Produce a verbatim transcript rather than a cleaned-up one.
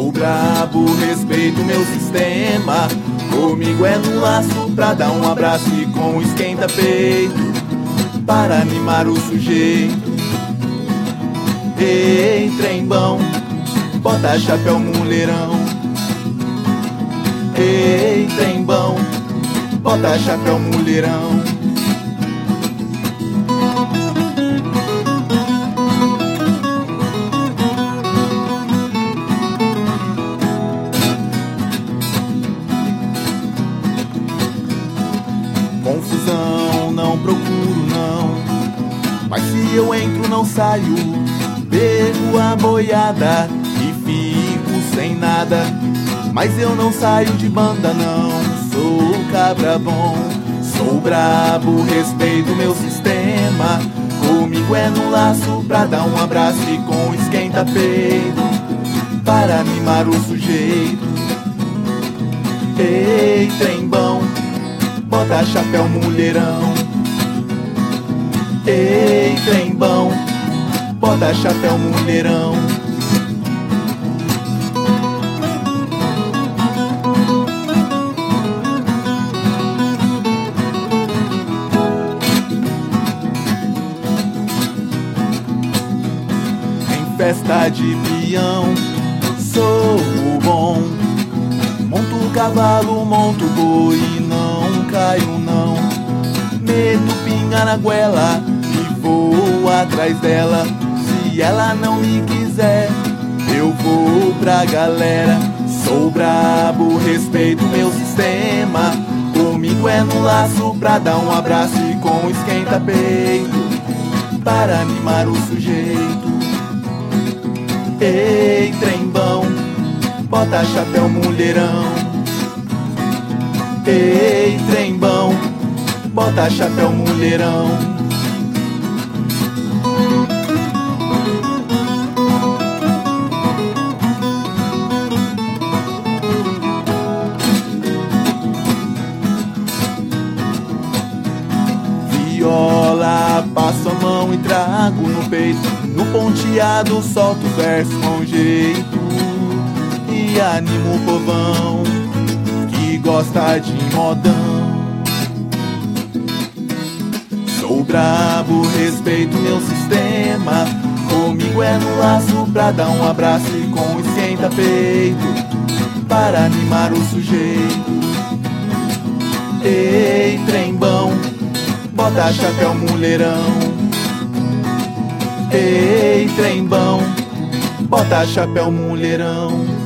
Sou brabo, respeito meu sistema. Comigo é no laço pra dar um abraço e com esquenta peito para animar o sujeito. Ei, trembão, bota chapéu mulherão. Ei, trembão, bota chapéu mulherão. Confusão não procuro não, mas se eu entro não saio. Pego a boiada e fico sem nada, mas eu não saio de banda não. Sou cabra bom, sou brabo, respeito meu sistema. Comigo é no laço pra dar um abraço e com esquenta peito para animar o sujeito. Ei, trembão, bota chapéu mulherão. Ei, trembão, bota chapéu mulherão. Em festa de peão sou o bom. Monto o cavalo, monto o boi e não caio não. Meto pinga na goela e vou atrás dela. Se ela não me quiser, eu vou pra galera. Sou brabo, respeito meu sistema. Comigo é no laço pra dar um abraço e com esquenta peito para animar o sujeito. Ei, trembão, bota chapéu mulherão. Ei, trembão, bota chapéu mulherão. Viola, passo a mão e trago no peito. No ponteado solto o verso com jeito e animo o povão que gosta de modão. Sou brabo, respeito meu sistema. Comigo é no laço pra dar um abraço e com esquenta peito para animar o sujeito. Ei, trembão, bota chapéu mulherão. Ei, trembão, bota chapéu mulherão.